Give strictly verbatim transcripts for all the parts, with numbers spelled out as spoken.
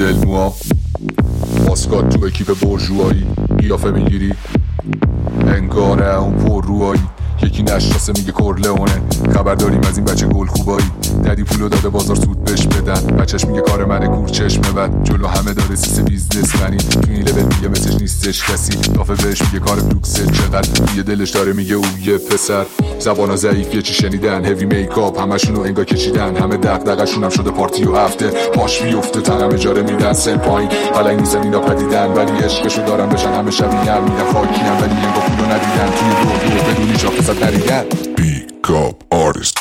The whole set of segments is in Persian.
جل موها، ماسکات تو اکیپ برجوهایی، قیافه میگیری انگاره اون پر روهایی. یکی نشناسه میگه کرلئونه، خبر داریم از این بچه گل خوبایی. ددی پولو داده بازار سود بهش بدن، بچهش میگه کار منه کور چشم بد. جلو همه داره سیس بیزنس منی، تو این لول میگه مثلش نیستش کسی. دافه بهش میگه کار فلوکسه چقدر، یه دلش داره میگه او یه پسر. زبانا ضعیف یه چی شنیدن، هیوی میکاپ همشونو انگا کشیدن. همه دغدغه‌شون هم شده پارتی و هفته، پاش میفته تنم اجاره میدن سن پایین. حالا این نیستن اینا پدیدن، ولی عشقشو دارن بشن همه شبیه میدن خاکیم، ولی انگا پولو ندیدن. توی دو دو بدونی شاخصت نریدن. Pick-up artist.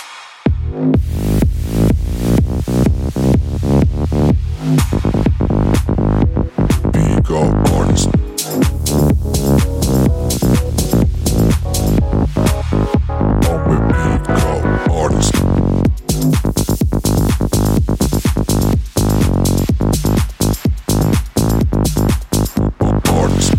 Pick-up artist. I'm a pick-up artist. Artist.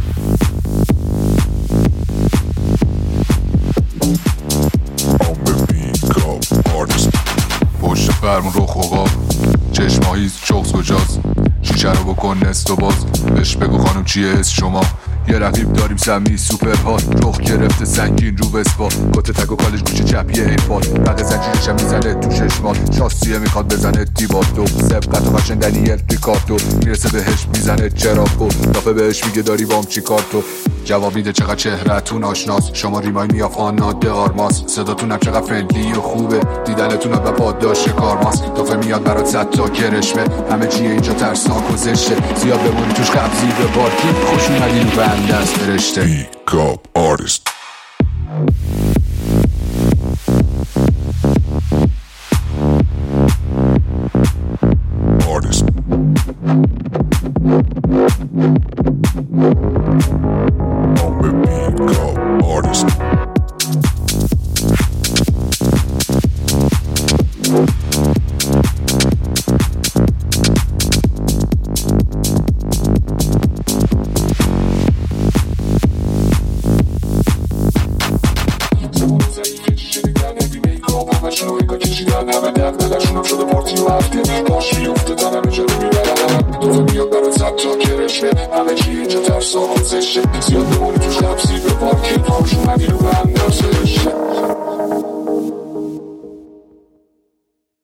پشت فرمون رو خوقا چشماهیز چوخز کجاست، شیشه رو بکن نست و باز. بهش بگو خانم چیه اسم شما، یه رقیب داریم سمی سوپر هات. رخ گرفته سنگین رو بسپا، کت تگ و کالش گوشه چپیه ایپاد. رق زنجیرشم میزنه تو ششمات، شاسیه میخواد بزنه دیباتو. سبقت و قشن دنیل ریکارتو، میرسه بهش میزنه چراکو. دافه بهش میگه داری بام چی کار تو، جواب میده چقدر چهرهتون آشناس. شما ریمای میاف آناده آرماس، صداتونم چقدر فرندلی و خوبه. دیدنتونم و پاداش کارماس، دافه میاد برات صد تا کرشمه. همه چیه اینجا ترسناک و زشته، زیاد بمونی توش قبضی به بارکی. خوش اومدین و بنده است فرشته. Pick-up artist. Artist. I'm a pick-up artist. همشونو انگا کشیدن، همه دغدغه‌شونم شده پارتی و هفته. پاش میفته تنم اجاره میبرن، دوزه میاد برات صد تا کرشمه. همه چی اینجا ترسا و زشته، زیاد بمونی توش لبسی به پارکی. خوش اومدی رو به اندازه